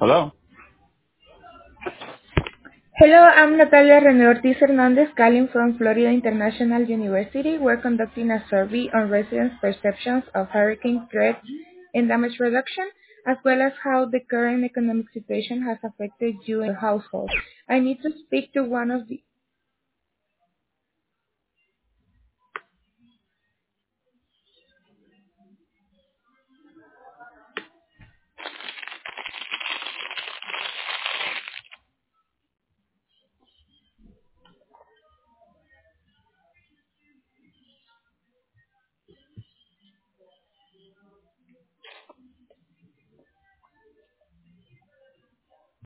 Hello. Hello, I'm Natalia Rene Ortiz Hernandez calling from Florida International University. We're conducting a survey on residents' perceptions of hurricane threats and damage reduction, as well as how the current economic situation has affected you and your household. I need to speak to one of